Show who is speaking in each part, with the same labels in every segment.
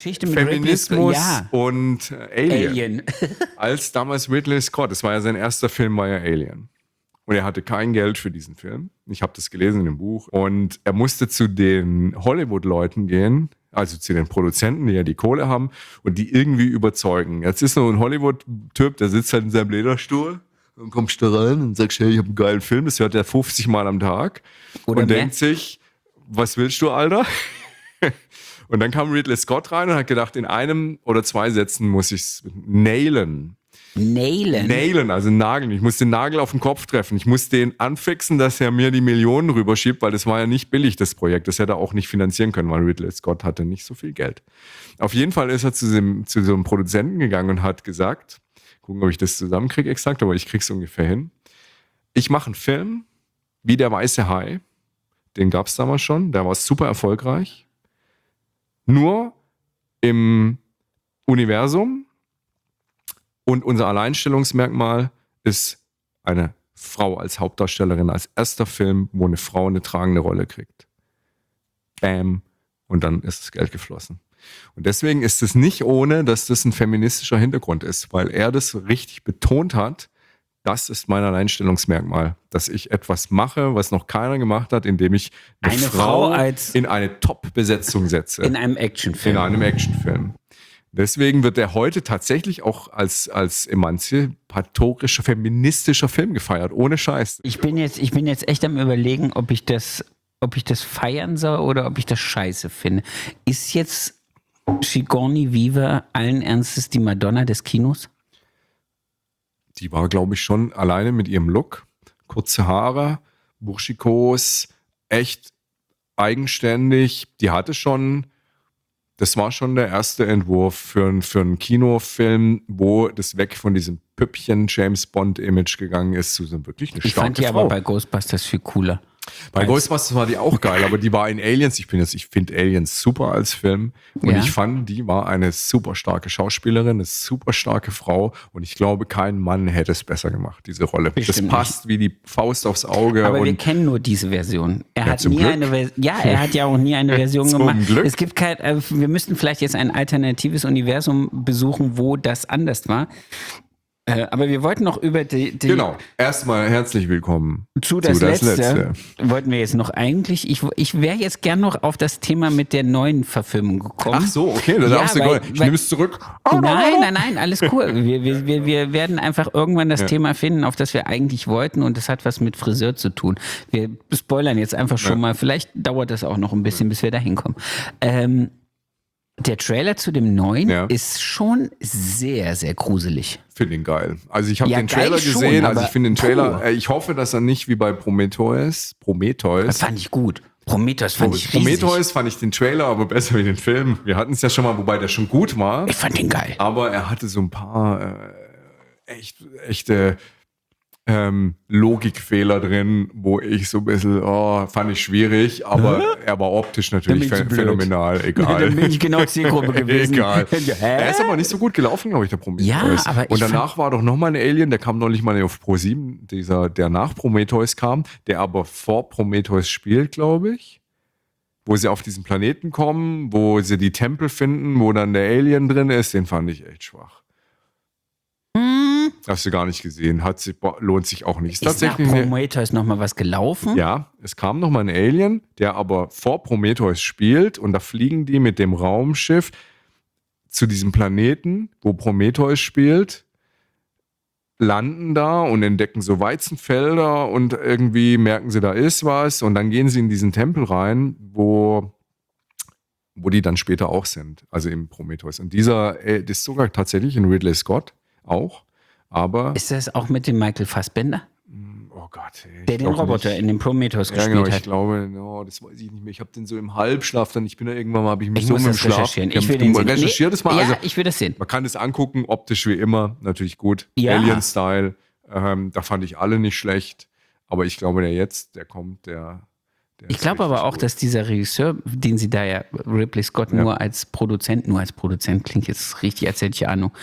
Speaker 1: Geschichte mit
Speaker 2: Feminismus
Speaker 1: ja.
Speaker 2: und Alien. Als damals Ridley Scott, das war ja sein erster Film, war ja Alien. Und er hatte kein Geld für diesen Film. Ich habe das gelesen in dem Buch. Und er musste zu den Hollywood-Leuten gehen, also zu den Produzenten, die ja die Kohle haben, und die irgendwie überzeugen. Jetzt ist noch ein Hollywood-Typ, der sitzt halt in seinem Lederstuhl. Dann kommst du rein und sagst, hey, ich habe einen geilen Film. Das hört er 50 Mal am Tag.
Speaker 1: Oder
Speaker 2: und
Speaker 1: mehr.
Speaker 2: denkt sich, was willst du, Alter? Und dann kam Ridley Scott rein und hat gedacht, in 1 oder 2 Sätzen muss ich es nailen. Nailen, also nageln. Ich muss den Nagel auf den Kopf treffen. Ich muss den anfixen, dass er mir die Millionen rüberschiebt, weil das war ja nicht billig, das Projekt. Das hätte er auch nicht finanzieren können, weil Ridley Scott hatte nicht so viel Geld. Auf jeden Fall ist er zu so einem Produzenten gegangen und hat gesagt, gucken, ob ich das zusammenkriege exakt, aber ich krieg's ungefähr hin. Ich mache einen Film wie Der Weiße Hai. Den gab's damals schon. Der war super erfolgreich. Nur im Universum. Und unser Alleinstellungsmerkmal ist eine Frau als Hauptdarstellerin, als erster Film, wo eine Frau eine tragende Rolle kriegt. Bam. Und dann ist das Geld geflossen. Und deswegen ist es nicht ohne, dass das ein feministischer Hintergrund ist, weil er das richtig betont hat. Das ist mein Alleinstellungsmerkmal, dass ich etwas mache, was noch keiner gemacht hat, indem ich eine Frau in eine Top-Besetzung setze.
Speaker 1: In einem Actionfilm.
Speaker 2: In einem Actionfilm. Deswegen wird er heute tatsächlich auch als emanzipatorischer, feministischer Film gefeiert, ohne Scheiß.
Speaker 1: Ich bin jetzt echt am Überlegen, ob ich das feiern soll oder ob ich das scheiße finde. Ist jetzt Sigourney Weaver allen Ernstes die Madonna des Kinos?
Speaker 2: Die war, glaube ich, schon alleine mit ihrem Look. Kurze Haare, burschikos, echt eigenständig. Die hatte schon... Das war schon der erste Entwurf für einen Kinofilm, wo das weg von diesem Püppchen-James-Bond-Image gegangen ist zu so wirklich eine starke Frau.
Speaker 1: Ich fand die aber bei Ghostbusters viel cooler.
Speaker 2: Bei Ghostbusters war die auch geil, aber die war in Aliens. Ich finde Aliens super als Film. Und ich fand, die war eine super starke Schauspielerin, eine super starke Frau. Und ich glaube, kein Mann hätte es besser gemacht, diese Rolle.
Speaker 1: Bestimmt
Speaker 2: das passt wie die Faust aufs Auge.
Speaker 1: Aber wir kennen nur diese Version. Er hat ja auch nie eine Version
Speaker 2: Zum
Speaker 1: gemacht.
Speaker 2: Glück.
Speaker 1: Es gibt wir müssten vielleicht jetzt ein alternatives Universum besuchen, wo das anders war. Aber wir wollten noch über die
Speaker 2: Genau, erstmal herzlich willkommen
Speaker 1: zu das Letzte. Wollten wir jetzt noch eigentlich, ich wäre jetzt gern noch auf das Thema mit der neuen Verfilmung gekommen.
Speaker 2: Ach so, okay, dann darfst du ich nehme es zurück.
Speaker 1: Nein, alles cool. Wir werden einfach irgendwann das Thema finden, auf das wir eigentlich wollten, und das hat was mit Friseur zu tun. Wir spoilern jetzt einfach schon mal, vielleicht dauert das auch noch ein bisschen, bis wir da hinkommen. Der Trailer zu dem neuen ist schon sehr, sehr gruselig.
Speaker 2: Finde ihn geil. Also ich habe den Trailer gesehen, also ich finde den Trailer, ich hoffe, dass er nicht wie bei Prometheus.
Speaker 1: Das fand ich gut. Prometheus fand ich riesig.
Speaker 2: Prometheus fand ich den Trailer aber besser wie den Film. Wir hatten es ja schon mal, wobei der schon gut war.
Speaker 1: Ich fand den geil.
Speaker 2: Aber er hatte so ein paar echte Logikfehler drin, wo ich so ein bisschen, fand ich schwierig, aber er war optisch natürlich phänomenal, egal.
Speaker 1: Dann bin ich genau Zielgruppe gewesen.
Speaker 2: Egal. Er ist aber nicht so gut gelaufen, glaube ich, der Prometheus.
Speaker 1: Ja, aber
Speaker 2: und danach war doch nochmal ein Alien, der kam neulich mal auf Pro7, der nach Prometheus kam, der aber vor Prometheus spielt, glaube ich. Wo sie auf diesen Planeten kommen, wo sie die Tempel finden, wo dann der Alien drin ist, den fand ich echt schwach. Hast du gar nicht gesehen. Lohnt sich auch nicht.
Speaker 1: Ist tatsächlich nach Prometheus nochmal was gelaufen?
Speaker 2: Ja, es kam nochmal ein Alien, der aber vor Prometheus spielt, und da fliegen die mit dem Raumschiff zu diesem Planeten, wo Prometheus spielt, landen da und entdecken so Weizenfelder und irgendwie merken sie, da ist was, und dann gehen sie in diesen Tempel rein, wo die dann später auch sind, also im Prometheus. Und das ist sogar tatsächlich in Ridley Scott auch. Aber
Speaker 1: ist das auch mit dem Michael Fassbender?
Speaker 2: Oh Gott.
Speaker 1: Der den Roboter nicht in dem Prometheus gespielt hat.
Speaker 2: Ich glaube, das weiß ich nicht mehr. Ich habe den so im Halbschlaf, dann habe ich mich
Speaker 1: so
Speaker 2: mit dem Schlaf.
Speaker 1: Ich will den sehen.
Speaker 2: Recherchiert es mal.
Speaker 1: Ja,
Speaker 2: also,
Speaker 1: ich will das sehen.
Speaker 2: Man kann es angucken, optisch wie immer, natürlich gut.
Speaker 1: Ja.
Speaker 2: Alien-Style. Da fand ich alle nicht schlecht. Aber ich glaube, der kommt,
Speaker 1: ich glaube aber auch, dass dieser Regisseur, den sie da ja, Ridley Scott, nur als Produzent klingt jetzt richtig, als hätte ich Ahnung,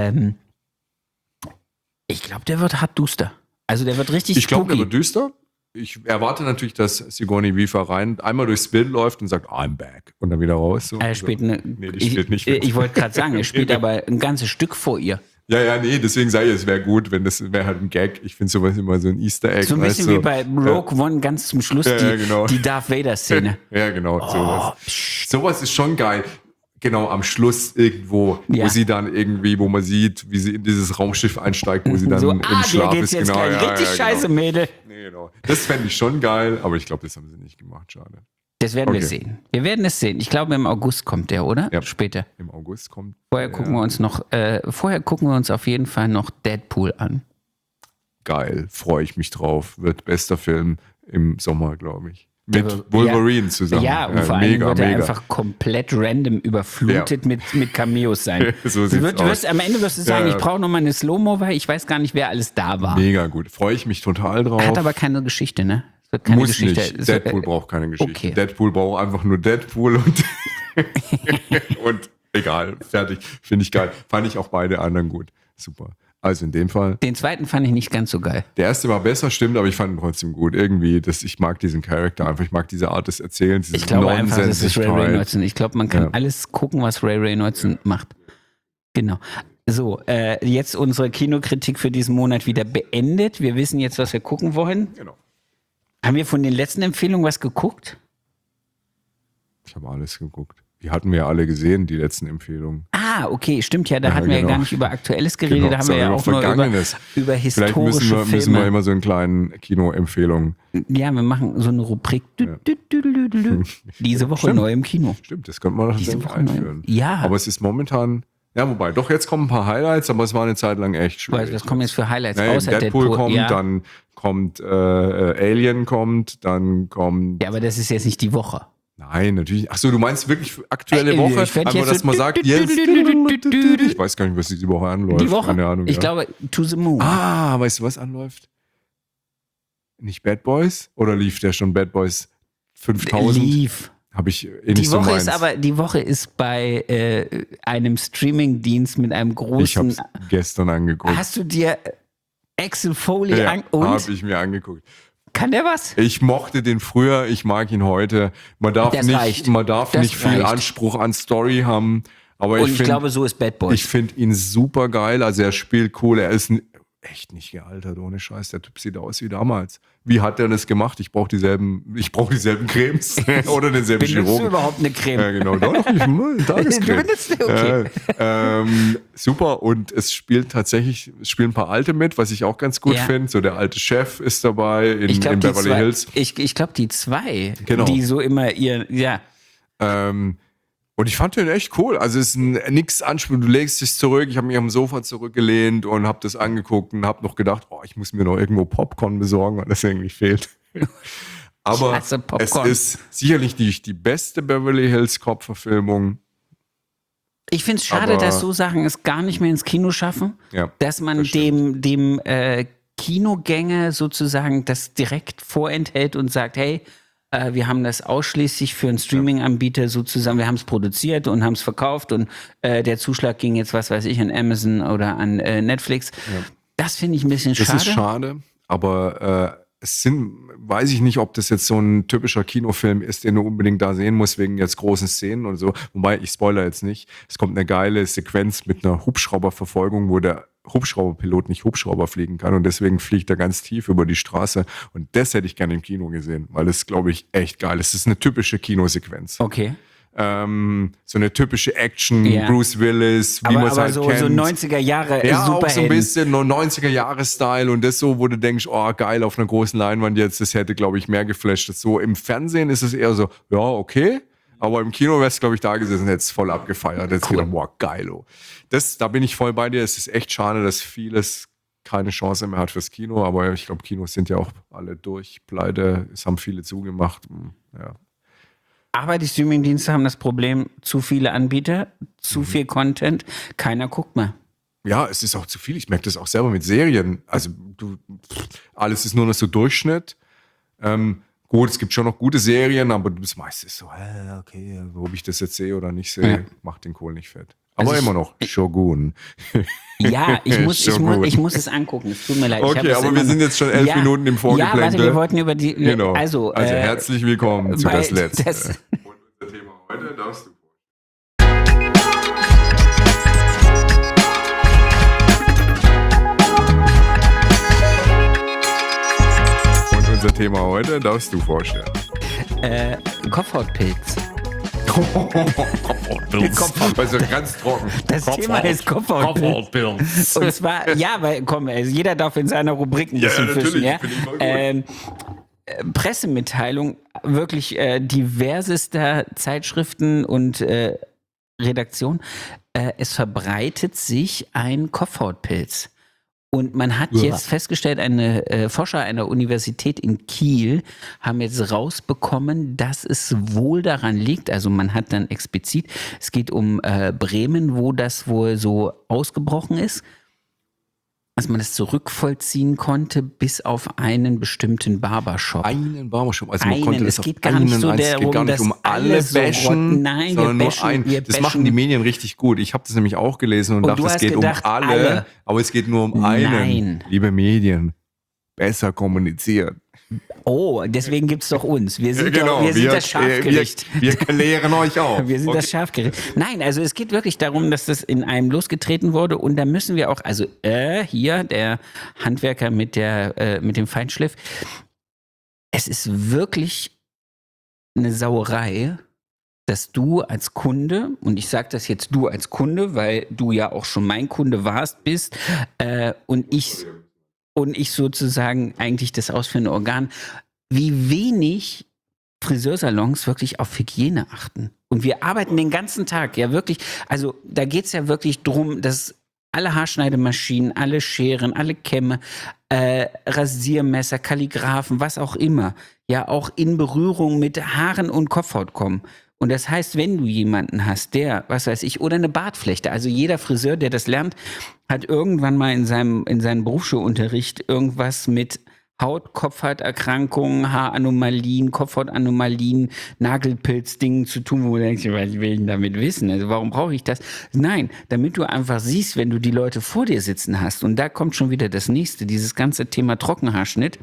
Speaker 1: ich glaube, der wird hart duster. Also der wird richtig
Speaker 2: Ich glaube, der wird düster. Ich erwarte natürlich, dass Sigourney Weaver einmal durchs Bild läuft und sagt, I'm back. Und dann wieder raus. So.
Speaker 1: Er spielt eine,
Speaker 2: die spielt nicht mit.
Speaker 1: Ich wollte gerade sagen, er spielt aber ein ganzes Stück vor ihr.
Speaker 2: Ja, nee, deswegen sage ich, es wäre gut, wenn das wäre halt ein Gag. Ich finde sowas immer so ein Easter Egg.
Speaker 1: So ein bisschen wie bei Rogue One ganz zum Schluss,
Speaker 2: genau.
Speaker 1: die Darth Vader-Szene.
Speaker 2: Ja, genau. Sowas ist schon geil. Genau, am Schluss irgendwo, wo sie dann irgendwie, wo man sieht, wie sie in dieses Raumschiff einsteigt, wo sie dann im Schlaf
Speaker 1: geht's
Speaker 2: ist.
Speaker 1: Jetzt
Speaker 2: Genau,
Speaker 1: richtig scheiße,
Speaker 2: genau.
Speaker 1: Mädel.
Speaker 2: Nee, genau. Das fände ich schon geil, aber ich glaube, das haben sie nicht gemacht. Schade.
Speaker 1: Das werden wir sehen. Wir werden es sehen. Ich glaube, im August kommt der, oder?
Speaker 2: Ja.
Speaker 1: Später.
Speaker 2: Im August kommt.
Speaker 1: Vorher gucken wir uns auf jeden Fall noch Deadpool an.
Speaker 2: Geil, freue ich mich drauf. Wird bester Film im Sommer, glaube ich. Mit Wolverine zusammen.
Speaker 1: Ja, und vor allem wird er einfach komplett random überflutet mit Cameos sein. Am Ende wirst du sagen, ich brauche nochmal eine Slow-Mo, weil ich weiß gar nicht, wer alles da war.
Speaker 2: Mega gut, freue ich mich total drauf.
Speaker 1: Hat aber keine Geschichte, ne? Es wird keine
Speaker 2: Muss
Speaker 1: Geschichte.
Speaker 2: Nicht. Deadpool braucht keine Geschichte.
Speaker 1: Okay.
Speaker 2: Deadpool braucht einfach nur Deadpool und, und egal, fertig. Finde ich geil. Fand ich auch beide anderen gut. Super. Also in dem Fall.
Speaker 1: Den zweiten fand ich nicht ganz so geil.
Speaker 2: Der erste war besser, stimmt, aber ich fand ihn trotzdem gut. Irgendwie, ich mag diesen Charakter einfach. Ich mag diese Art des Erzählens.
Speaker 1: Ich glaube einfach, das ist Ray Reynolds. Ich glaube, man kann alles gucken, was Ray Reynolds macht. Genau. So, jetzt unsere Kinokritik für diesen Monat wieder beendet. Wir wissen jetzt, was wir gucken wollen.
Speaker 2: Genau.
Speaker 1: Haben wir von den letzten Empfehlungen was geguckt?
Speaker 2: Ich habe alles geguckt. Die hatten wir ja alle gesehen, die letzten Empfehlungen.
Speaker 1: Ah, okay, stimmt ja. Da hatten wir ja gar nicht über Aktuelles geredet.
Speaker 2: Genau,
Speaker 1: da haben wir ja auch nur über historische
Speaker 2: Vielleicht müssen wir immer so einen kleinen Kino-Empfehlungen.
Speaker 1: Ja, wir machen so eine Rubrik. Diese Woche neu im Kino.
Speaker 2: Stimmt, das könnte man noch
Speaker 1: Diese Woche
Speaker 2: einführen.
Speaker 1: Ja.
Speaker 2: Aber es ist momentan... Ja, wobei, doch, jetzt kommen ein paar Highlights, aber es war eine Zeit lang echt schwierig.
Speaker 1: Was kommen jetzt für Highlights?
Speaker 2: Außer Deadpool kommt, dann kommt Alien dann kommt...
Speaker 1: Ja, aber das ist jetzt nicht die Woche.
Speaker 2: Nein, natürlich. Achso, du meinst wirklich aktuelle Woche? Einfach, dass man sagt, jetzt... Ich weiß gar nicht, was diese Woche anläuft.
Speaker 1: Die Woche?
Speaker 2: Keine Ahnung.
Speaker 1: Ich glaube, To the Moon.
Speaker 2: Ah, weißt du, was anläuft? Nicht Bad Boys? Oder lief der schon Bad Boys 5000?
Speaker 1: Lief.
Speaker 2: Habe ich nicht so meins.
Speaker 1: Die Woche ist bei einem Streamingdienst mit einem großen...
Speaker 2: Ich habe es gestern angeguckt.
Speaker 1: Hast du dir Axel Foley
Speaker 2: angeguckt? Habe ich mir angeguckt.
Speaker 1: Kann der was?
Speaker 2: Ich mochte den früher, ich mag ihn heute. Man darf nicht viel Anspruch an Story haben. Aber ich
Speaker 1: glaube, so ist Bad Boys.
Speaker 2: Ich finde ihn super geil. Also er spielt cool. Er ist echt nicht gealtert, ohne Scheiß. Der Typ sieht aus wie damals. Wie hat der das gemacht? Ich brauche dieselben Cremes oder denselben Chirurgen.
Speaker 1: Benutzt du überhaupt eine Creme?
Speaker 2: Ja, genau. Doch, ich Tagescreme.
Speaker 1: Okay.
Speaker 2: Super. Und es spielen ein paar Alte mit, was ich auch ganz gut finde. So der alte Chef ist dabei in Beverly Hills.
Speaker 1: Ich glaube, die zwei,
Speaker 2: genau.
Speaker 1: Die so immer
Speaker 2: und ich fand den echt cool. Also es ist nichts Anspruch. Du legst dich zurück. Ich habe mich am Sofa zurückgelehnt und habe das angeguckt und habe noch gedacht, ich muss mir noch irgendwo Popcorn besorgen, weil das irgendwie fehlt. Aber es ist sicherlich nicht die beste Beverly Hills Cop-Verfilmung.
Speaker 1: Ich finde es schade, dass so Sachen es gar nicht mehr ins Kino schaffen.
Speaker 2: Ja,
Speaker 1: dass man dem Kinogänger sozusagen das direkt vorenthält und sagt, hey, wir haben das ausschließlich für einen Streaming-Anbieter sozusagen, wir haben es produziert und haben es verkauft und der Zuschlag ging jetzt, was weiß ich, an Amazon oder an Netflix. Ja. Das finde ich ein bisschen schade.
Speaker 2: Das ist schade, aber weiß ich nicht, ob das jetzt so ein typischer Kinofilm ist, den du unbedingt da sehen musst, wegen jetzt großen Szenen und so. Wobei, ich spoilere jetzt nicht. Es kommt eine geile Sequenz mit einer Hubschrauberverfolgung, wo der Hubschrauberpilot nicht Hubschrauber fliegen kann und deswegen fliegt er ganz tief über die Straße. Und das hätte ich gerne im Kino gesehen, weil das, glaube ich, echt geil ist. Das ist eine typische Kinosequenz.
Speaker 1: Okay.
Speaker 2: So eine typische Action, Bruce Willis, wie man es halt kennt.
Speaker 1: So 90er Jahre
Speaker 2: Superhelden. Auch so ein bisschen 90er Jahre Style und das so, wo du denkst, geil, auf einer großen Leinwand jetzt, das hätte, glaube ich, mehr geflasht. So im Fernsehen ist es eher so, ja, okay. Aber im Kino wär's, glaube ich, da gesessen, hätte es voll abgefeiert. Jetzt gedacht, geilo. Da bin ich voll bei dir. Es ist echt schade, dass vieles keine Chance mehr hat fürs Kino. Aber ich glaube, Kinos sind ja auch alle durch, pleite. Es haben viele zugemacht. Ja.
Speaker 1: Aber die Streamingdienste haben das Problem, zu viele Anbieter, zu viel Content, keiner guckt mehr.
Speaker 2: Ja, es ist auch zu viel. Ich merke das auch selber mit Serien. Also alles ist nur noch so Durchschnitt. Gut, es gibt schon noch gute Serien, aber das meiste ist so, okay, ob ich das jetzt sehe oder nicht sehe, macht den Kohl nicht fett. Aber
Speaker 1: Also
Speaker 2: immer noch Shogun.
Speaker 1: Ja, ich muss es angucken. Es tut mir leid.
Speaker 2: Okay, aber wir sind jetzt schon 11 Minuten im Vorgeplänkel.
Speaker 1: Ja, warte, wir wollten über die...
Speaker 2: Genau. Also herzlich willkommen zu Das Letzte.
Speaker 3: Und unser Thema heute darfst du.
Speaker 2: Und unser Thema heute darfst du vorstellen.
Speaker 1: Kopfhautpilz.
Speaker 2: Kopfhautpilz. Also ganz trocken.
Speaker 1: Das Thema ist Kopfhautpilz. Und zwar, also jeder darf in seiner Rubrik ein bisschen fischen. Ja? Pressemitteilung wirklich diversester Zeitschriften und Redaktionen. Es verbreitet sich ein Kopfhautpilz. Und man hat jetzt festgestellt, Forscher einer Universität in Kiel haben jetzt rausbekommen, dass es wohl daran liegt, also man hat dann explizit, es geht um Bremen, wo das wohl so ausgebrochen ist, dass man das zurückvollziehen konnte bis auf einen bestimmten Barbershop.
Speaker 2: Einen Barbershop? Also
Speaker 1: man konnte
Speaker 2: es geht gar nicht so darum, dass um alle bashen,
Speaker 1: nein,
Speaker 2: sondern nur einen. Das machen die Medien richtig gut. Ich habe das nämlich auch gelesen und dachte, es geht um alle, aber es geht nur um einen.
Speaker 1: Nein.
Speaker 2: Liebe Medien, besser kommunizieren.
Speaker 1: Oh, deswegen gibt es doch uns. Wir sind das Schafgericht.
Speaker 2: Wir klären euch auf.
Speaker 1: Wir sind das Schafgericht. Nein, also es geht wirklich darum, dass das in einem losgetreten wurde und da müssen wir auch, also hier der Handwerker mit dem Feinschliff, es ist wirklich eine Sauerei, dass du als Kunde, und ich sage das jetzt du als Kunde, weil du ja auch schon mein Kunde bist, und ich sozusagen eigentlich das ausführende Organ, wie wenig Friseursalons wirklich auf Hygiene achten. Und wir arbeiten den ganzen Tag, ja wirklich, also da geht es ja wirklich drum, dass alle Haarschneidemaschinen, alle Scheren, alle Kämme, Rasiermesser, Kalligraphen, was auch immer, ja auch in Berührung mit Haaren und Kopfhaut kommen. Und das heißt, wenn du jemanden hast, der, was weiß ich, oder eine Bartflechte, also jeder Friseur, der das lernt, hat irgendwann mal in seinem Berufsschulunterricht irgendwas mit Haut, Kopfhauterkrankungen, Haaranomalien, Kopfhautanomalien, Nagelpilzdingen zu tun, wo du denkst, was will ich denn damit wissen? Also warum brauche ich das? Nein, damit du einfach siehst, wenn du die Leute vor dir sitzen hast. Und da kommt schon wieder das Nächste, dieses ganze Thema Trockenhaarschnitt.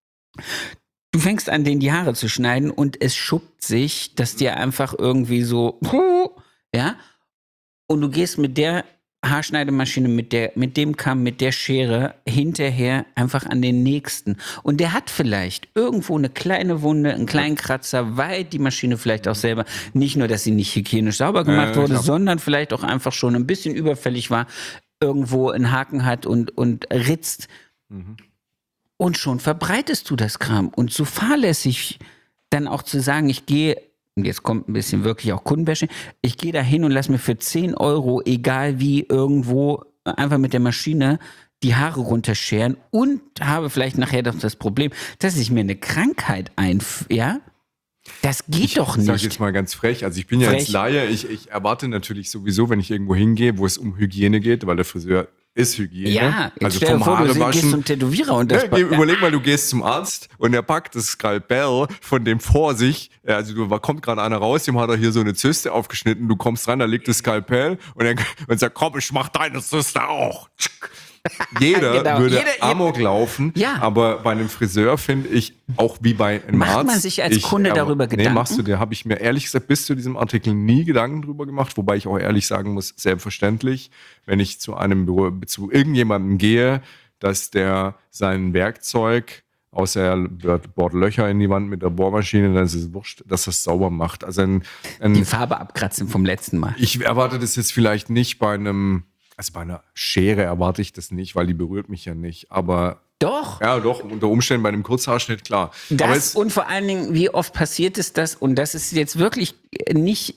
Speaker 1: Du fängst an, denen die Haare zu schneiden und es schuppt sich, dass dir einfach irgendwie so, ja, und du gehst mit der Haarschneidemaschine, mit dem Kamm, mit der Schere hinterher einfach an den nächsten. Und der hat vielleicht irgendwo eine kleine Wunde, einen kleinen Kratzer, weil die Maschine vielleicht auch selber, nicht nur, dass sie nicht hygienisch sauber gemacht wurde, sondern vielleicht auch einfach schon ein bisschen überfällig war, irgendwo einen Haken hat und ritzt. Mhm. Und schon verbreitest du das Kram. Und so fahrlässig dann auch zu sagen, ich gehe, und jetzt kommt ein bisschen wirklich auch Kundenbashing, ich gehe da hin und lass mir für 10 €, egal wie, irgendwo einfach mit der Maschine die Haare runterscheren und habe vielleicht nachher doch das Problem, dass ich mir eine Krankheit ja? Das geht doch nicht.
Speaker 2: Ich sage jetzt mal ganz frech, also ich bin ja jetzt Laie, ich erwarte natürlich sowieso, wenn ich irgendwo hingehe, wo es um Hygiene geht, weil der Friseur ist Hygiene.
Speaker 1: Ja,
Speaker 2: also
Speaker 1: stell dir vor, du gehst zum Tätowierer und das...
Speaker 2: Überleg mal, du gehst zum Arzt und er packt das Skalpell von dem vor sich, also kommt gerade einer raus, dem hat er hier so eine Zyste aufgeschnitten, du kommst rein, da liegt das Skalpell und sagt, komm, ich mach deine Zyste auch. Jeder würde Amok laufen, aber bei einem Friseur finde ich, auch wie bei einem Arzt.
Speaker 1: Macht man sich als Kunde darüber Gedanken?
Speaker 2: Da habe ich mir ehrlich gesagt bis zu diesem Artikel nie Gedanken drüber gemacht, wobei ich auch ehrlich sagen muss, selbstverständlich, wenn ich zu irgendjemandem gehe, dass der sein Werkzeug, außer er bohrt Löcher in die Wand mit der Bohrmaschine, dann ist es wurscht, dass er es sauber macht. Also
Speaker 1: die Farbe abkratzen vom letzten Mal.
Speaker 2: Ich erwarte das jetzt vielleicht nicht bei einer Schere erwarte ich das nicht, weil die berührt mich ja nicht, aber...
Speaker 1: Doch.
Speaker 2: Ja, doch, unter Umständen bei einem Kurzhaarschnitt, klar.
Speaker 1: Und vor allen Dingen, wie oft passiert es das, und das ist jetzt wirklich nichts,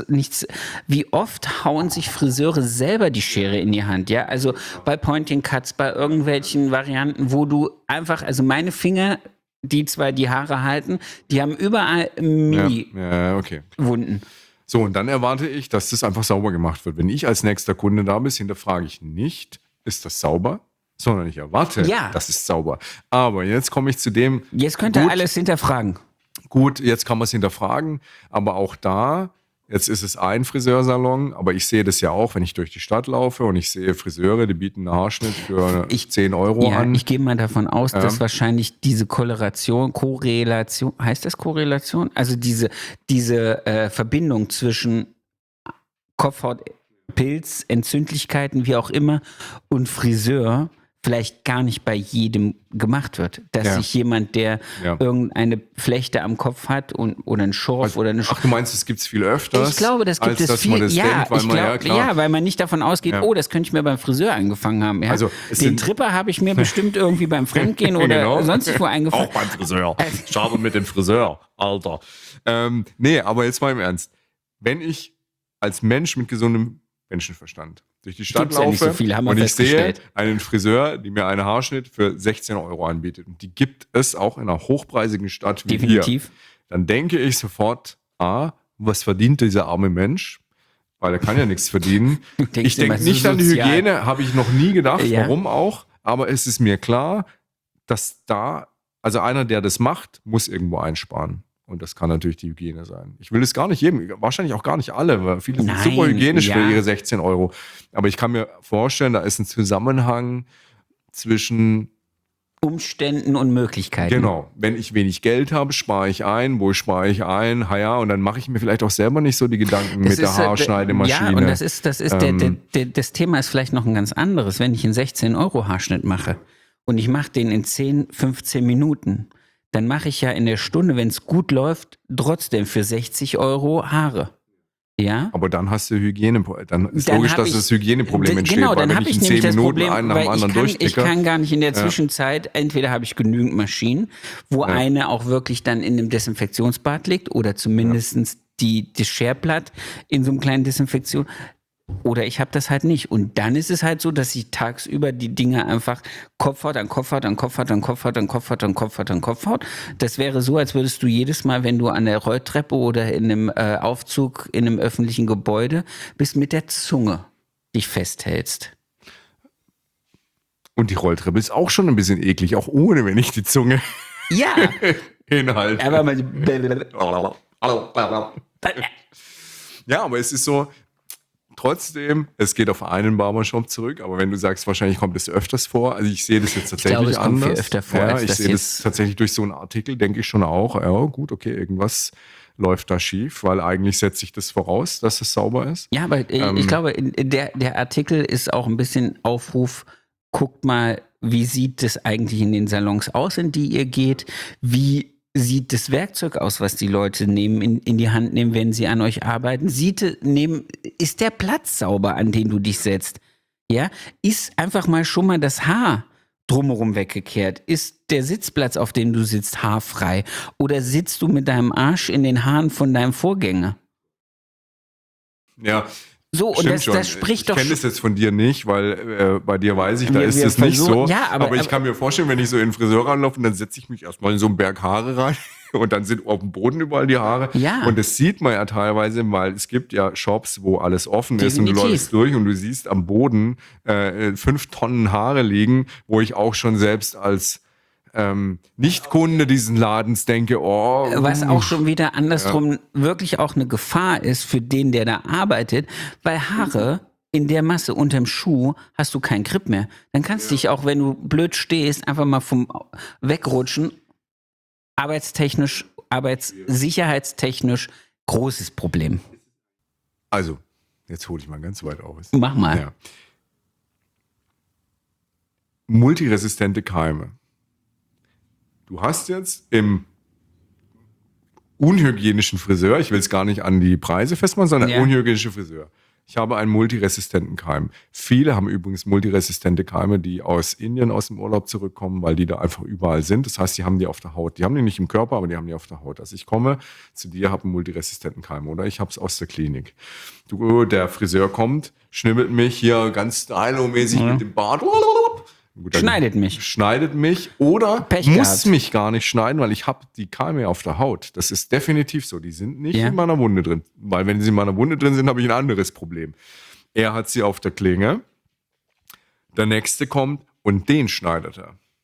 Speaker 1: wie oft hauen sich Friseure selber die Schere in die Hand, ja? Also bei Pointing Cuts, bei irgendwelchen Varianten, wo du einfach, also meine Finger, die zwar die Haare halten, die haben überall Mini-Wunden.
Speaker 2: So, und dann erwarte ich, dass das einfach sauber gemacht wird. Wenn ich als nächster Kunde da bin, hinterfrage ich nicht, ist das sauber? Sondern ich erwarte, das ist sauber. Aber jetzt komme ich zu dem...
Speaker 1: Jetzt könnt ihr alles hinterfragen.
Speaker 2: Gut, jetzt kann man es hinterfragen, aber auch da Jetzt ist es ein Friseursalon, aber ich sehe das ja auch, wenn ich durch die Stadt laufe und ich sehe Friseure, die bieten einen Haarschnitt für 10 Euro an.
Speaker 1: Ich gehe mal davon aus, dass wahrscheinlich diese Korrelation, heißt das Korrelation? Also diese Verbindung zwischen Kopfhautpilz, Entzündlichkeiten, wie auch immer, und Friseur vielleicht gar nicht bei jedem gemacht wird. Dass sich jemand, der irgendeine Flechte am Kopf hat oder einen Schorf oder eine
Speaker 2: Ach, du meinst, es gibt es viel öfter?
Speaker 1: Ich glaube, das gibt es viel. Weil man nicht davon ausgeht, das könnte ich mir beim Friseur angefangen haben. Ja?
Speaker 2: Also,
Speaker 1: den Tripper habe ich mir bestimmt irgendwie beim Fremdgehen oder sonst wo eingefangen.
Speaker 2: Auch beim Friseur. Ich habe mit dem Friseur, Alter. Nee, aber jetzt mal im Ernst. Wenn ich als Mensch mit gesundem Menschenverstand durch die Stadt laufe und ich sehe einen Friseur, die mir einen Haarschnitt für 16 Euro anbietet und die gibt es auch in einer hochpreisigen Stadt wie hier, dann denke ich sofort, was verdient dieser arme Mensch? Weil er kann ja nichts verdienen. Ich denke nicht an die Hygiene, habe ich noch nie gedacht, warum auch, aber es ist mir klar, dass also einer, der das macht, muss irgendwo einsparen. Und das kann natürlich die Hygiene sein. Ich will es gar nicht jedem, wahrscheinlich auch gar nicht alle, weil viele sind super hygienisch für ihre 16 Euro. Aber ich kann mir vorstellen, da ist ein Zusammenhang zwischen
Speaker 1: Umständen und Möglichkeiten.
Speaker 2: Genau. Wenn ich wenig Geld habe, spare ich ein. Wo spare ich ein? Und dann mache ich mir vielleicht auch selber nicht so die Gedanken mit der Haarschneidemaschine.
Speaker 1: Ja, und das Thema ist vielleicht noch ein ganz anderes. Wenn ich einen 16-Euro-Haarschnitt mache und ich mache den in 10, 15 Minuten, dann mache ich ja in der Stunde, wenn es gut läuft, trotzdem für 60 Euro Haare. Ja?
Speaker 2: Aber dann hast du dann ist logisch, dass das Hygieneproblem entsteht.
Speaker 1: Genau, dann habe ich nämlich das Problem,
Speaker 2: weil
Speaker 1: ich kann gar nicht in der Zwischenzeit, entweder habe ich genügend Maschinen, wo eine auch wirklich dann in einem Desinfektionsbad liegt oder zumindest das Scherplatt in so einem kleinen Desinfektion. Oder ich habe das halt nicht. Und dann ist es halt so, dass ich tagsüber die Dinge einfach Kopfhaut an Kopfhaut an Kopfhaut an Kopfhaut an Kopfhaut an Kopfhaut an Kopfhaut. Das wäre so, als würdest du jedes Mal, wenn du an der Rolltreppe oder in einem Aufzug in einem öffentlichen Gebäude bist, mit der Zunge dich festhältst.
Speaker 2: Und die Rolltreppe ist auch schon ein bisschen eklig, auch ohne, wenn ich die Zunge hinhalte. Ja, aber es ist so, trotzdem, es geht auf einen Barbershop zurück, aber wenn du sagst, wahrscheinlich kommt es öfters vor, also ich sehe das jetzt tatsächlich anders.
Speaker 1: Viel öfter vor, als
Speaker 2: ich sehe das tatsächlich durch so einen Artikel, denke ich schon auch, gut, okay, irgendwas läuft da schief, weil eigentlich setze ich das voraus, dass es sauber ist.
Speaker 1: Ja, aber ich glaube, der Artikel ist auch ein bisschen Aufruf, guckt mal, wie sieht es eigentlich in den Salons aus, in die ihr geht, wie sieht das Werkzeug aus, was die Leute in die Hand nehmen, wenn sie an euch arbeiten? Ist der Platz sauber, an den du dich setzt? Ja, ist einfach mal schon mal das Haar drumherum weggekehrt? Ist der Sitzplatz, auf dem du sitzt, haarfrei? Oder sitzt du mit deinem Arsch in den Haaren von deinem Vorgänger?
Speaker 2: Ja.
Speaker 1: So, und das spricht doch.
Speaker 2: Ich kenne das jetzt von dir nicht, weil bei dir weiß ich, da ist es nicht so.
Speaker 1: Ja, aber
Speaker 2: ich kann mir vorstellen, wenn ich so in den Friseur ranlaufe, dann setze ich mich erstmal in so einen Berg Haare rein und dann sind auf dem Boden überall die Haare.
Speaker 1: Ja.
Speaker 2: Und das sieht man ja teilweise, weil es gibt ja Shops, wo alles offen ist und du läufst durch und du siehst am Boden 5 Tonnen Haare liegen, wo ich auch schon selbst als Nicht-Kunde diesen Ladens denke,
Speaker 1: was auch schon wieder andersrum wirklich auch eine Gefahr ist für den, der da arbeitet, weil Haare in der Masse unterm Schuh hast du keinen Grip mehr. Dann kannst du dich auch, wenn du blöd stehst, einfach mal vom wegrutschen. Arbeitssicherheitstechnisch großes Problem.
Speaker 2: Also, jetzt hole ich mal ganz weit aus.
Speaker 1: Mach mal.
Speaker 2: Ja. Multiresistente Keime. Du hast jetzt im unhygienischen Friseur, ich will es gar nicht an die Preise festmachen, sondern unhygienische Friseur. Ich habe einen multiresistenten Keim. Viele haben übrigens multiresistente Keime, die aus Indien aus dem Urlaub zurückkommen, weil die da einfach überall sind. Das heißt, die haben die auf der Haut. Die haben die nicht im Körper, aber die haben die auf der Haut. Also ich komme zu dir, habe einen multiresistenten Keim oder ich habe es aus der Klinik. Der Friseur kommt, schnibbelt mich hier ganz stylo-mäßig mit dem Bart. Gut, schneidet mich oder muss mich gar nicht schneiden, weil ich habe die Keime auf der Haut. Das ist definitiv so. Die sind nicht in meiner Wunde drin. Weil wenn sie in meiner Wunde drin sind, habe ich ein anderes Problem. Er hat sie auf der Klinge. Der nächste kommt und den schneidet er.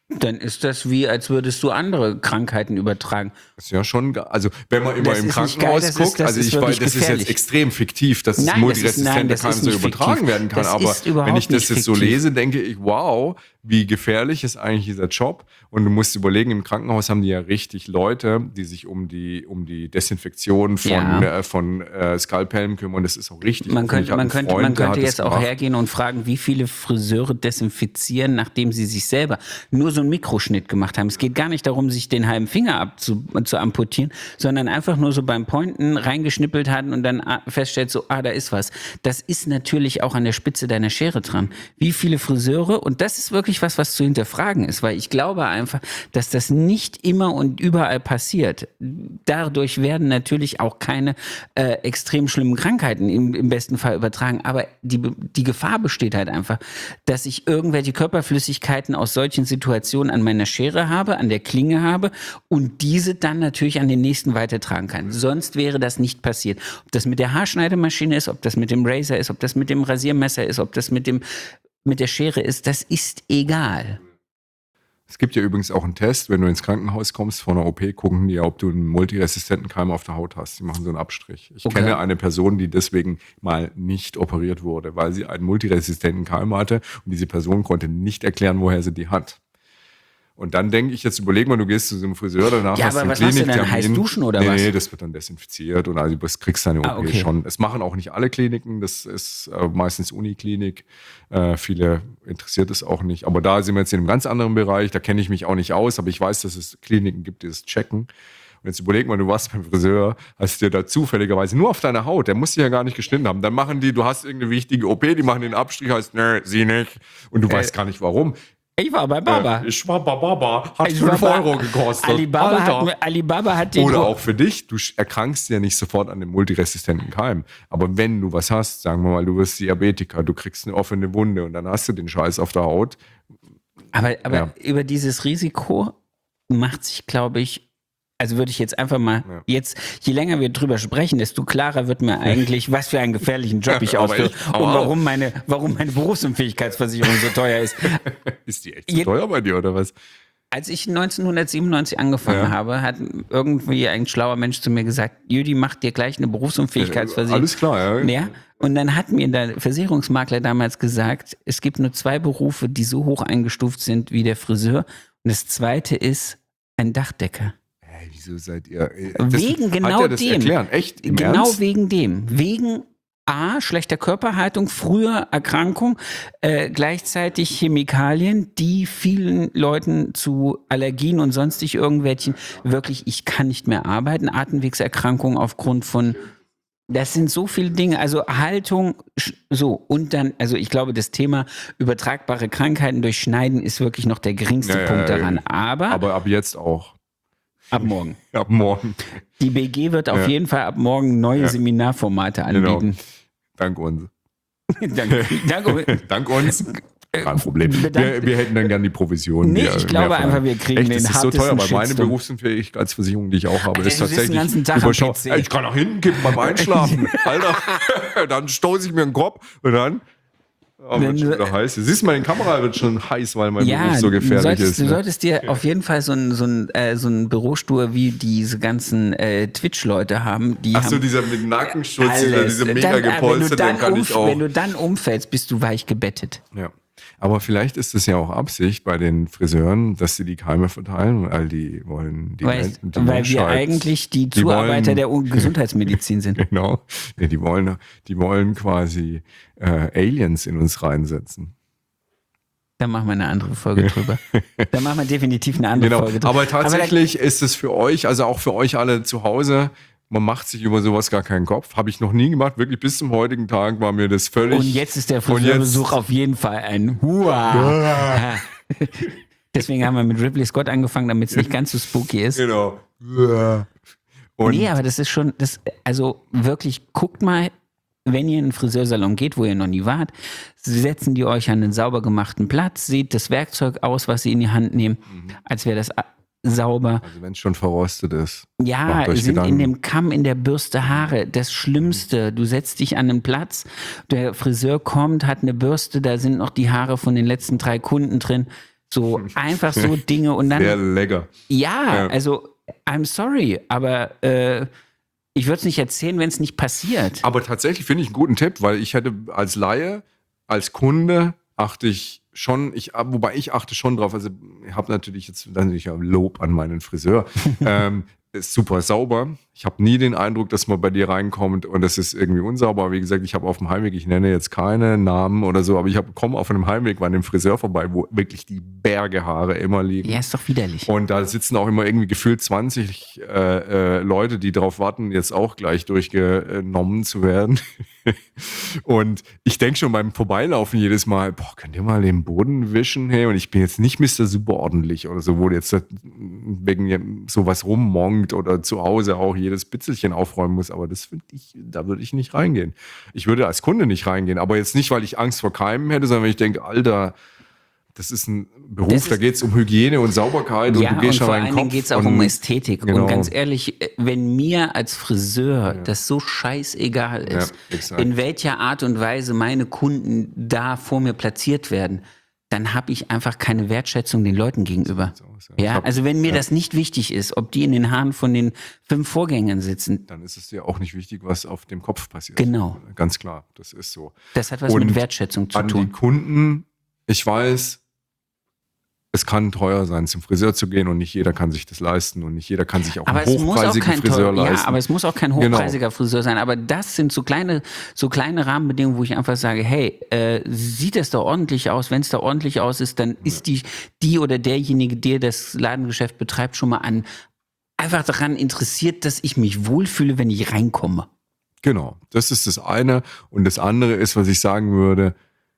Speaker 1: Dann ist das wie, als würdest du andere Krankheiten übertragen.
Speaker 2: Das ist ja schon, also wenn man immer im Krankenhaus guckt, also ich weiß, das ist jetzt extrem fiktiv, dass es multiresistente Keime so übertragen werden kann, aber wenn ich das jetzt so lese, denke ich, wow, wie gefährlich ist eigentlich dieser Job? Und du musst überlegen, im Krankenhaus haben die ja richtig Leute, die sich um die Desinfektion von Skalpellen kümmern. Das ist auch richtig.
Speaker 1: Man könnte jetzt auch hergehen und fragen, wie viele Friseure desinfizieren, nachdem sie sich selber nur so einen Mikroschnitt gemacht haben. Es geht gar nicht darum, sich den halben Finger zu amputieren, sondern einfach nur so beim Pointen reingeschnippelt hatten und dann feststellt so, da ist was. Das ist natürlich auch an der Spitze deiner Schere dran. Wie viele Friseure, und das ist wirklich was zu hinterfragen ist, weil ich glaube einfach, dass das nicht immer und überall passiert. Dadurch werden natürlich auch keine extrem schlimmen Krankheiten im besten Fall übertragen, aber die Gefahr besteht halt einfach, dass ich irgendwelche Körperflüssigkeiten aus solchen Situationen an meiner Schere habe, an der Klinge habe und diese dann natürlich an den nächsten weitertragen kann. Sonst wäre das nicht passiert. Ob das mit der Haarschneidemaschine ist, ob das mit dem Razor ist, ob das mit dem Rasiermesser ist, ob das mit der Schere ist, das ist egal.
Speaker 2: Es gibt ja übrigens auch einen Test, wenn du ins Krankenhaus kommst vor einer OP, gucken die ja, ob du einen multiresistenten Keim auf der Haut hast. Die machen so einen Abstrich. Ich kenne eine Person, die deswegen mal nicht operiert wurde, weil sie einen multiresistenten Keim hatte und diese Person konnte nicht erklären, woher sie die hat. Und dann denke ich, jetzt überleg mal, du gehst zu so einem Friseur, danach hast du einen Kliniktermin. Ja, aber was machst du denn? Heiß duschen oder was? Nee, das wird dann desinfiziert und also das kriegst deine OP schon. Es machen auch nicht alle Kliniken, das ist meistens Uniklinik. Viele interessiert es auch nicht. Aber da sind wir jetzt in einem ganz anderen Bereich, da kenne ich mich auch nicht aus, aber ich weiß, dass es Kliniken gibt, die das checken. Und jetzt überleg mal, du warst beim Friseur, hast dir da zufälligerweise nur auf deiner Haut, der muss dich ja gar nicht geschnitten haben. Dann machen du hast irgendeine wichtige OP, die machen den Abstrich, heißt, nee, sie nicht. Und du weißt gar nicht warum.
Speaker 1: Ich war bei Baba.
Speaker 2: Hat 5 Euro gekostet.
Speaker 1: Alibaba hat den.
Speaker 2: Oder auch für dich, du erkrankst ja nicht sofort an dem multiresistenten Keim. Aber wenn du was hast, sagen wir mal, du wirst Diabetiker, du kriegst eine offene Wunde und dann hast du den Scheiß auf der Haut.
Speaker 1: Aber über dieses Risiko macht sich, glaube ich, also würde ich jetzt einfach mal, je länger wir drüber sprechen, desto klarer wird mir eigentlich, was für einen gefährlichen Job ich ausführe und warum meine Berufsunfähigkeitsversicherung so teuer ist.
Speaker 2: Ist die echt so teuer bei dir oder was?
Speaker 1: Als ich 1997 angefangen habe, hat irgendwie ein schlauer Mensch zu mir gesagt, Jüdi, mach dir gleich eine Berufsunfähigkeitsversicherung.
Speaker 2: Alles klar,
Speaker 1: ja. Und dann hat mir der Versicherungsmakler damals gesagt, es gibt nur 2 Berufe, die so hoch eingestuft sind wie der Friseur. Und das zweite ist ein Dachdecker.
Speaker 2: Wieso seid ihr?
Speaker 1: Wegen genau dem.
Speaker 2: Erklären? Echt? Im
Speaker 1: genau
Speaker 2: Ernst?
Speaker 1: Wegen dem. Wegen A, schlechter Körperhaltung, früher Erkrankung, gleichzeitig Chemikalien, die vielen Leuten zu Allergien und sonstig irgendwelchen, wirklich, ich kann nicht mehr arbeiten, Atemwegserkrankungen aufgrund von, das sind so viele Dinge, also Haltung, so, und dann, also ich glaube, das Thema übertragbare Krankheiten durch Schneiden ist wirklich noch der geringste Punkt daran, aber
Speaker 2: ab jetzt auch.
Speaker 1: Ab morgen.
Speaker 2: Ab morgen.
Speaker 1: Die BG wird auf jeden Fall ab morgen neue Seminarformate anbieten.
Speaker 2: Genau. Dank uns.
Speaker 1: Dank
Speaker 2: uns. Kein Problem. Wir hätten dann gern die Provision.
Speaker 1: Nee, ich glaube einfach, wir kriegen den hartesten
Speaker 2: Shitstorm. Das ist so teuer, weil meine
Speaker 1: Shitstorm.
Speaker 2: Berufsunfähigkeitsversicherung, die ich auch habe, ist tatsächlich
Speaker 1: den ganzen Tag
Speaker 2: überschaubar. Ich kann auch hinten kippen beim Einschlafen. Alter, dann stoße ich mir den Kopf und dann... wird schon wieder heiß. Siehst du mal, die Kamera wird schon heiß, weil mein Beruf so gefährlich ist.
Speaker 1: Du solltest dir auf jeden Fall so einen Bürostuhl wie diese ganzen Twitch-Leute haben.
Speaker 2: Dieser mit Nackenschutz, diese mega gepolstert, den kann ich auch.
Speaker 1: Wenn du dann umfällst, bist du weich gebettet.
Speaker 2: Ja. Aber vielleicht ist es ja auch Absicht bei den Friseuren, dass sie die Keime verteilen, weil die wollen
Speaker 1: weil wir eigentlich die Zuarbeiter der Gesundheitsmedizin sind.
Speaker 2: Genau. Ja, die wollen quasi Aliens in uns reinsetzen.
Speaker 1: Da machen wir eine andere Folge drüber. Da machen wir definitiv eine andere Folge drüber.
Speaker 2: Aber tatsächlich ist es für euch, also auch für euch alle zu Hause, man macht sich über sowas gar keinen Kopf. Habe ich noch nie gemacht. Wirklich bis zum heutigen Tag war mir das völlig...
Speaker 1: Und jetzt ist der Friseurbesuch auf jeden Fall ein Hua. Deswegen haben wir mit Ridley Scott angefangen, damit es nicht ganz so spooky ist.
Speaker 2: Genau.
Speaker 1: Nee, aber das ist schon... Also wirklich, guckt mal, wenn ihr in einen Friseursalon geht, wo ihr noch nie wart, setzen die euch an einen sauber gemachten Platz, seht das Werkzeug aus, was sie in die Hand nehmen, als wäre das... sauber.
Speaker 2: Also wenn es schon verrostet ist.
Speaker 1: Ja, sind in dem Kamm, in der Bürste Haare. Das Schlimmste, du setzt dich an einen Platz, der Friseur kommt, hat eine Bürste, da sind noch die Haare von den letzten 3 Kunden drin. So einfach so Dinge und dann.
Speaker 2: Sehr lecker.
Speaker 1: Ja, also I'm sorry, aber ich würde es nicht erzählen, wenn es nicht passiert.
Speaker 2: Aber tatsächlich finde ich einen guten Tipp, weil ich hätte als Laie, als Kunde achte ich schon, wobei ich achte schon drauf, also ich habe natürlich jetzt Lob an meinen Friseur, ist super sauber. Ich habe nie den Eindruck, dass man bei dir reinkommt und es ist irgendwie unsauber. Aber wie gesagt, ich habe auf dem Heimweg, ich nenne jetzt keine Namen oder so, aber ich komme auf einem Heimweg bei einem Friseur vorbei, wo wirklich die Berge Haare immer liegen.
Speaker 1: Ja, ist doch widerlich.
Speaker 2: Und da sitzen auch immer irgendwie gefühlt 20 Leute, die darauf warten, jetzt auch gleich durchgenommen zu werden. Und ich denke schon beim Vorbeilaufen jedes Mal, könnt ihr mal den Boden wischen? Hey, und ich bin jetzt nicht Mr. Superordentlich oder so, wo jetzt wegen sowas rummongt oder zu Hause auch jedes Bitzelchen aufräumen muss. Aber das finde ich, da würde ich nicht reingehen. Ich würde als Kunde nicht reingehen. Aber jetzt nicht, weil ich Angst vor Keimen hätte, sondern weil ich denke, Alter, das ist ein Beruf, da geht es um Hygiene und Sauberkeit und du gehst schon rein.
Speaker 1: Ja, und vor allen Dingen geht es auch um Ästhetik. Genau. Und ganz ehrlich, wenn mir als Friseur das so scheißegal ist, in welcher Art und Weise meine Kunden da vor mir platziert werden, dann habe ich einfach keine Wertschätzung den Leuten gegenüber. Also wenn mir das nicht wichtig ist, ob die in den Haaren von den 5 Vorgängern sitzen.
Speaker 2: Dann ist es dir auch nicht wichtig, was auf dem Kopf passiert.
Speaker 1: Genau.
Speaker 2: Ganz klar, das ist so.
Speaker 1: Das hat was mit Wertschätzung zu tun.
Speaker 2: An die Kunden, ich weiß, es kann teuer sein, zum Friseur zu gehen und nicht jeder kann sich das leisten und nicht jeder kann sich auch einen hochpreisigen Friseur leisten.
Speaker 1: Ja, aber es muss auch kein hochpreisiger Friseur sein. Aber das sind so kleine Rahmenbedingungen, wo ich einfach sage, hey, sieht das da ordentlich aus? Wenn es da ordentlich aus ist, dann ist die oder derjenige, der das Ladengeschäft betreibt, schon mal einfach daran interessiert, dass ich mich wohlfühle, wenn ich reinkomme.
Speaker 2: Genau, das ist das eine. Und das andere ist, was ich sagen würde,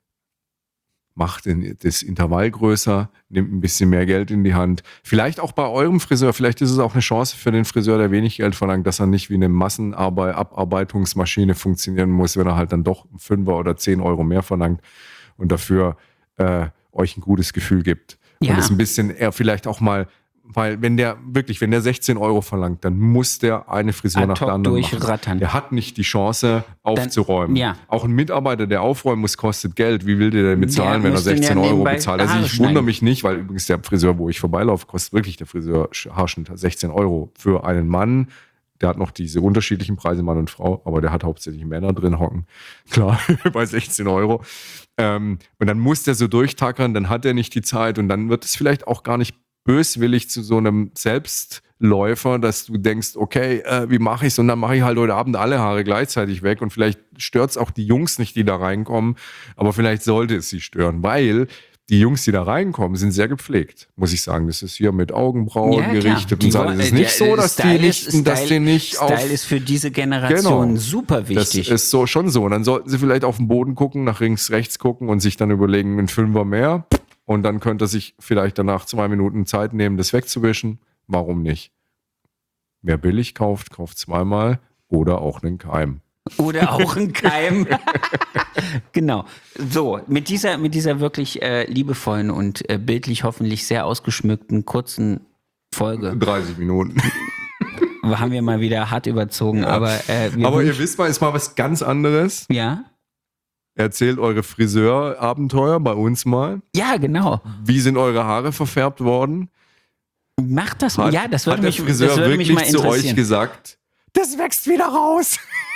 Speaker 2: macht das Intervall größer, nimmt ein bisschen mehr Geld in die Hand. Vielleicht auch bei eurem Friseur, vielleicht ist es auch eine Chance für den Friseur, der wenig Geld verlangt, dass er nicht wie eine Massenabarbeitungsmaschine funktionieren muss, wenn er halt dann doch 5 oder 10 Euro mehr verlangt und dafür euch ein gutes Gefühl gibt. Ja. Und es ein bisschen eher vielleicht auch mal, weil wenn der 16 Euro verlangt, dann muss der eine Frisur nach der anderen machen. Der hat nicht die Chance aufzuräumen. Auch ein Mitarbeiter, der aufräumen muss, kostet Geld. Wie will der denn bezahlen, wenn er 16 Euro bezahlt? Also ich wundere mich nicht, weil übrigens der Friseur, wo ich vorbeilaufe, kostet wirklich der Friseur Haarschnitt 16 Euro für einen Mann. Der hat noch diese unterschiedlichen Preise, Mann und Frau, aber der hat hauptsächlich Männer drin hocken. Klar, bei 16 Euro. Und dann muss der so durchtackern, dann hat er nicht die Zeit und dann wird es vielleicht auch gar nicht böswillig zu so einem Selbstläufer, dass du denkst, okay, wie mache ich es? Und dann mache ich halt heute Abend alle Haare gleichzeitig weg und vielleicht stört es auch die Jungs nicht, die da reinkommen, aber vielleicht sollte es sie stören, weil die Jungs, die da reinkommen, sind sehr gepflegt, muss ich sagen. Das ist hier mit Augenbrauen gerichtet und so. Es ist nicht so, dass die nicht auf...
Speaker 1: Style ist für diese Generation super wichtig.
Speaker 2: Das ist so, schon so. Und dann sollten sie vielleicht auf den Boden gucken, nach links, rechts gucken und sich dann überlegen, ein Fünfer mehr. Und dann könnte er sich vielleicht danach 2 Minuten Zeit nehmen, das wegzuwischen. Warum nicht? Wer billig kauft, kauft zweimal oder auch einen Keim.
Speaker 1: Oder auch ein Keim. Genau. So, mit dieser wirklich liebevollen und bildlich hoffentlich sehr ausgeschmückten, kurzen Folge.
Speaker 2: 30 Minuten.
Speaker 1: Haben wir mal wieder hart überzogen. Ja. Aber
Speaker 2: ihr wisst mal, ist mal was ganz anderes.
Speaker 1: Ja.
Speaker 2: Erzählt eure Friseurabenteuer bei uns mal.
Speaker 1: Ja, genau.
Speaker 2: Wie sind eure Haare verfärbt worden?
Speaker 1: Macht das mal. Ja, das würde mich mal
Speaker 2: interessieren. Hat der Friseur wirklich zu euch
Speaker 1: gesagt,
Speaker 2: das wächst wieder raus?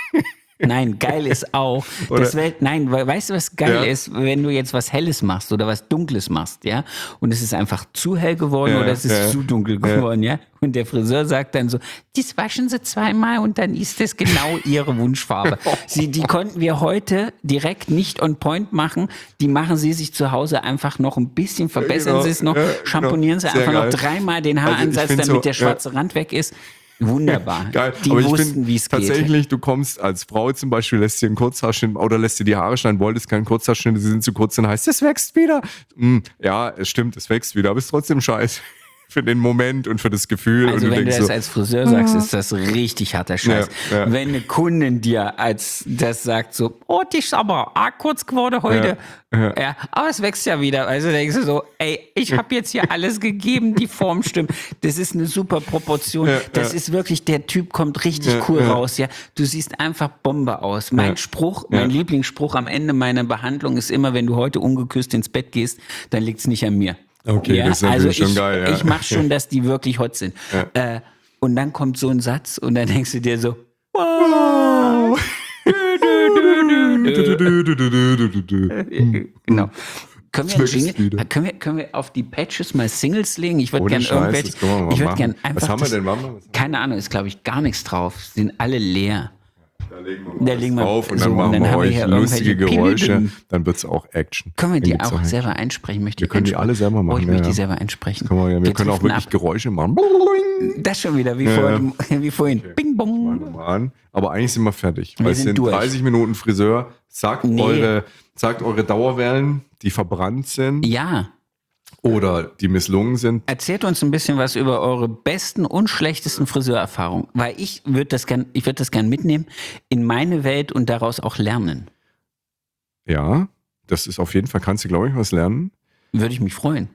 Speaker 1: Nein, geil ist auch. Weißt du, was geil ist, wenn du jetzt was Helles machst oder was Dunkles machst, ja? Und es ist einfach zu hell geworden oder es ist zu dunkel geworden, ja? Und der Friseur sagt dann so, das waschen Sie 2-mal und dann ist das genau Ihre Wunschfarbe. Die konnten wir heute direkt nicht on point machen. Die machen Sie sich zu Hause einfach noch ein bisschen, verbessern Sie es noch, schamponieren Sie einfach noch 3-mal den Haaransatz, damit der schwarze Rand weg ist. Wunderbar.
Speaker 2: Geil.
Speaker 1: Die
Speaker 2: aber
Speaker 1: wussten, wie es geht.
Speaker 2: Tatsächlich, du kommst als Frau zum Beispiel, lässt dir einen Kurzhaarschnitt oder lässt dir die Haare schneiden, wolltest keinen Kurzhaarschnitt, sie sind zu kurz, dann heißt es wächst wieder. Ja, es stimmt, es wächst wieder, aber es ist trotzdem scheiße. Für den Moment und für das Gefühl.
Speaker 1: Also
Speaker 2: und
Speaker 1: wenn du das als Friseur sagst, ist das richtig harter Scheiß.
Speaker 2: Ja.
Speaker 1: Wenn eine Kundin dir das sagt so, die ist aber kurz geworden heute. Ja, aber es wächst ja wieder. Also denkst du so, ey, ich habe jetzt hier alles gegeben, die Form stimmt. Das ist eine super Proportion. Das ist wirklich, der Typ kommt richtig cool raus. Ja, du siehst einfach Bombe aus. Mein Lieblingsspruch am Ende meiner Behandlung ist immer, wenn du heute ungeküsst ins Bett gehst, dann liegt's nicht an mir.
Speaker 2: Okay,
Speaker 1: Ja,
Speaker 2: das ist natürlich
Speaker 1: also
Speaker 2: schon geil. Ja.
Speaker 1: Ich mache schon, dass die wirklich hot sind.
Speaker 2: Ja.
Speaker 1: Und dann kommt so ein Satz und dann denkst du dir so, wow. Genau. Können wir auf die Patches mal Singles legen? Ich würde gerne irgendwelche. Ich würde gerne einfach.
Speaker 2: Was haben wir denn, Mama?
Speaker 1: Keine Ahnung, ist glaube ich gar nichts drauf. Sind alle leer.
Speaker 2: Da legen wir drauf und dann machen wir euch lustige Geräusche. Dann wird es auch Action.
Speaker 1: Können wir die auch selber einsprechen?
Speaker 2: Wir können die alle selber machen.
Speaker 1: Ich möchte die selber einsprechen.
Speaker 2: Wir können auch wirklich Geräusche machen.
Speaker 1: Das schon wieder, wie vorhin.
Speaker 2: Okay.
Speaker 1: Bing, bong.
Speaker 2: Aber eigentlich sind wir fertig. Weil es sind 30 Minuten Friseur. Sagt eure Dauerwellen, die verbrannt sind.
Speaker 1: Ja.
Speaker 2: Oder die misslungen sind.
Speaker 1: Erzählt uns ein bisschen was über eure besten und schlechtesten Friseurerfahrungen. Weil ich würde das gern mitnehmen in meine Welt und daraus auch lernen.
Speaker 2: Ja, das ist auf jeden Fall, kannst du, glaube ich, was lernen.
Speaker 1: Würde ich mich freuen.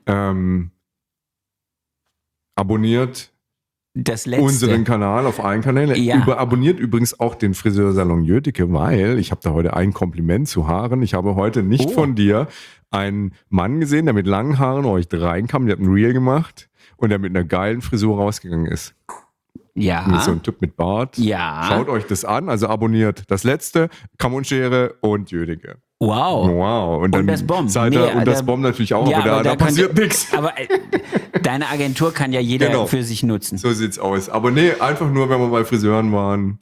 Speaker 2: Abonniert
Speaker 1: das Letzte.
Speaker 2: Unseren Kanal auf allen Kanälen.
Speaker 1: Ja.
Speaker 2: Abonniert übrigens auch den Friseursalon Jötike, weil ich habe da heute ein Kompliment zu Haaren. Ich habe heute nicht von dir einen Mann gesehen, der mit langen Haaren euch reinkam, der hat ein Reel gemacht und der mit einer geilen Frisur rausgegangen ist.
Speaker 1: Ja.
Speaker 2: So ein Typ mit Bart.
Speaker 1: Ja.
Speaker 2: Schaut euch das an, also abonniert das Letzte, Kamm und Schere und Jötike.
Speaker 1: Wow.
Speaker 2: Und dann
Speaker 1: das Bomb.
Speaker 2: Das Bomb natürlich auch,
Speaker 1: ja,
Speaker 2: aber da passiert nichts.
Speaker 1: Aber deine Agentur kann ja jeder für sich nutzen.
Speaker 2: So sieht's aus. Aber einfach nur, wenn wir bei Friseuren waren,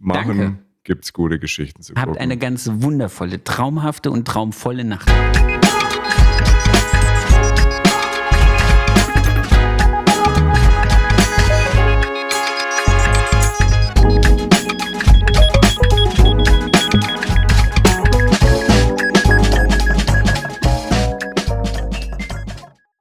Speaker 2: gibt's gute Geschichten zu gucken.
Speaker 1: Habt eine ganz wundervolle, traumhafte und traumvolle Nacht.